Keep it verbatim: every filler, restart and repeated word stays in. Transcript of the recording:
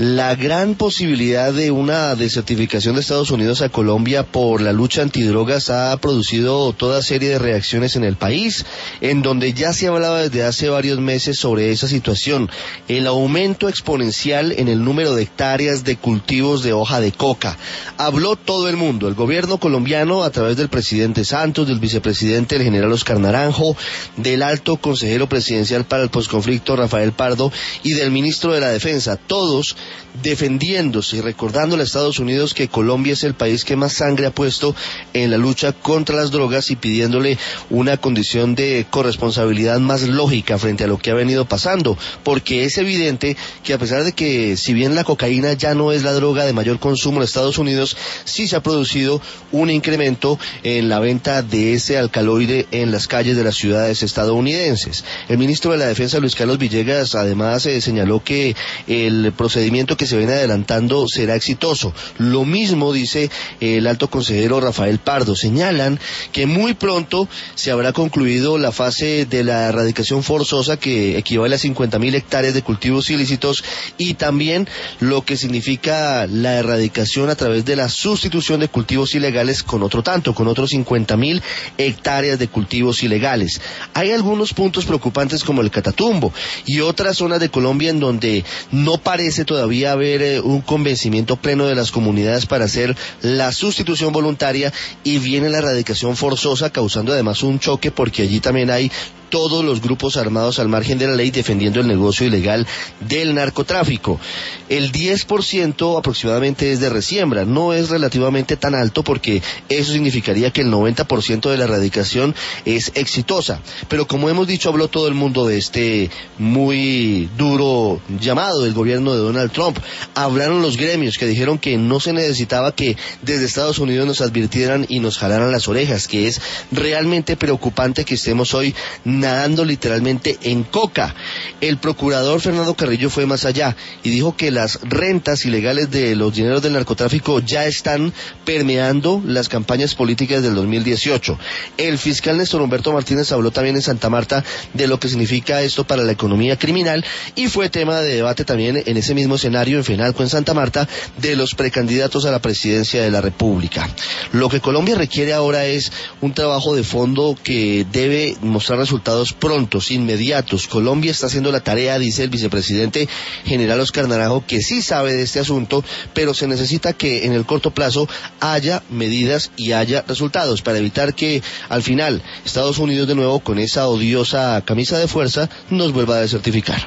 La gran posibilidad de una desertificación de Estados Unidos a Colombia por la lucha antidrogas ha producido toda serie de reacciones en el país, en donde ya se hablaba desde hace varios meses sobre esa situación. El aumento exponencial en el número de hectáreas de cultivos de hoja de coca. Habló todo el mundo, el gobierno colombiano a través del presidente Santos, del vicepresidente el general Oscar Naranjo, del alto consejero presidencial para el posconflicto Rafael Pardo y del ministro de la Defensa, todos defendiéndose y recordándole a Estados Unidos que Colombia es el país que más sangre ha puesto en la lucha contra las drogas y pidiéndole una condición de corresponsabilidad más lógica frente a lo que ha venido pasando, porque es evidente que a pesar de que si bien la cocaína ya no es la droga de mayor consumo en Estados Unidos, sí se ha producido un incremento en la venta de ese alcaloide en las calles de las ciudades estadounidenses. El ministro de la Defensa, Luis Carlos Villegas, además eh, señaló que el procedimiento que se viene adelantando será exitoso. Lo mismo dice el alto consejero Rafael Pardo. Señalan que muy pronto se habrá concluido la fase de la erradicación forzosa, que equivale a cincuenta mil hectáreas de cultivos ilícitos, y también lo que significa la erradicación a través de la sustitución de cultivos ilegales con otro tanto, con otros cincuenta mil hectáreas de cultivos ilegales. Hay algunos puntos preocupantes como el Catatumbo y otras zonas de Colombia en donde no parece todavía haber eh, un convencimiento pleno de las comunidades para hacer la sustitución voluntaria, y viene la erradicación forzosa, causando además un choque porque allí también hay todos los grupos armados al margen de la ley defendiendo el negocio ilegal del narcotráfico. El diez por ciento aproximadamente es de resiembra, no es relativamente tan alto porque eso significaría que el noventa por ciento de la erradicación es exitosa. Pero como hemos dicho, habló todo el mundo de este muy duro llamado del gobierno de Donald Trump. Hablaron los gremios que dijeron que no se necesitaba que desde Estados Unidos nos advirtieran y nos jalaran las orejas, que es realmente preocupante que estemos hoy nadando literalmente en coca. El procurador Fernando Carrillo fue más allá y dijo que las rentas ilegales de los dineros del narcotráfico ya están permeando las campañas políticas del dos mil dieciocho. El fiscal Néstor Humberto Martínez habló también en Santa Marta de lo que significa esto para la economía criminal, y fue tema de debate también en ese mismo escenario en Fenalco, en Santa Marta, de los precandidatos a la presidencia de la República. Lo que Colombia requiere ahora es un trabajo de fondo que debe mostrar resultados prontos, inmediatos. Colombia está haciendo la tarea, dice el vicepresidente general Oscar Naranjo, que sí sabe de este asunto, pero se necesita que en el corto plazo haya medidas y haya resultados para evitar que al final Estados Unidos de nuevo con esa odiosa camisa de fuerza nos vuelva a desertificar.